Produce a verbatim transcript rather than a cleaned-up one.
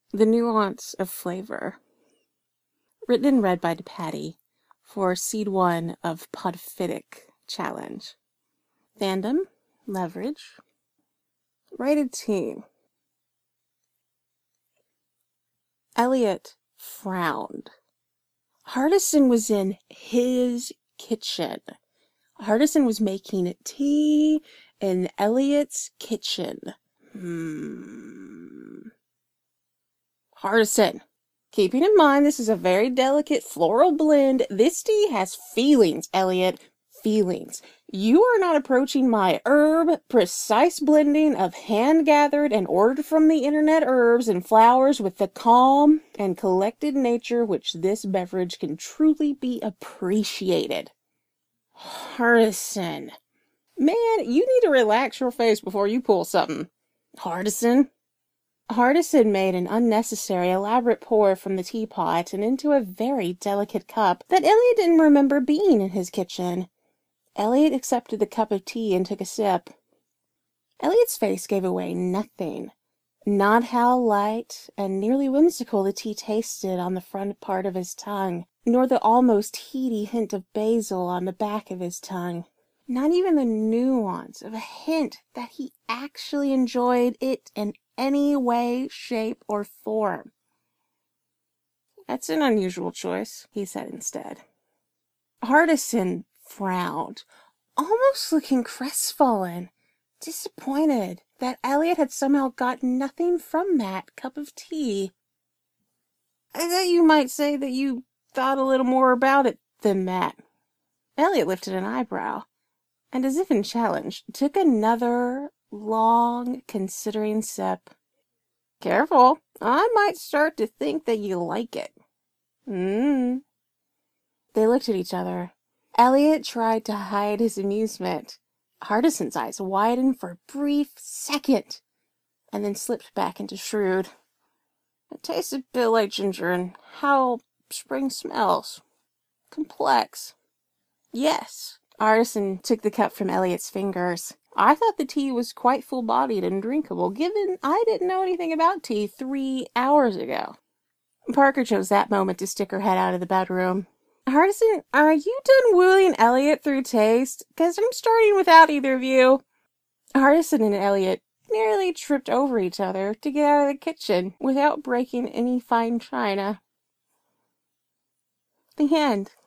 The Nuance of Flavor. Written and read by Patty for Seed one of Podphitic Challenge. Fandom, Leverage. Rated Teen. Elliot frowned. Hardison was in his kitchen. Hardison was making tea in Elliot's kitchen. Hmm. Hardison. Keeping in mind this is a very delicate floral blend, this tea has feelings, Elliot. Feelings. You are not approaching my herb, precise blending of hand-gathered and ordered from the internet herbs and flowers with the calm and collected nature which this beverage can truly be appreciated. Hardison. Man, you need to relax your face before you pull something. Hardison. Hardison made an unnecessary, elaborate pour from the teapot and into a very delicate cup that Elliot didn't remember being in his kitchen. Elliot accepted the cup of tea and took a sip. Elliot's face gave away nothing. Not how light and nearly whimsical the tea tasted on the front part of his tongue, nor the almost heady hint of basil on the back of his tongue. Not even the nuance of a hint that he actually enjoyed it in any way, shape, or form. That's an unusual choice, he said instead. Hardison frowned, almost looking crestfallen, disappointed that Elliot had somehow got nothing from that cup of tea. I thought you might say that you thought a little more about it than that. Elliot lifted an eyebrow, and as if in challenge, took another long, considering sip. Careful, I might start to think that you like it. Mmm. They looked at each other. Elliot tried to hide his amusement. Hardison's eyes widened for a brief second, and then slipped back into shrewd. It tastes a bit like ginger and how spring smells. Complex. Yes. Hardison took the cup from Elliot's fingers. I thought the tea was quite full-bodied and drinkable, given I didn't know anything about tea three hours ago. Parker chose that moment to stick her head out of the bedroom. Hardison, are you done wooing Elliot through taste? Because I'm starting without either of you. Hardison and Elliot nearly tripped over each other to get out of the kitchen without breaking any fine china. The end.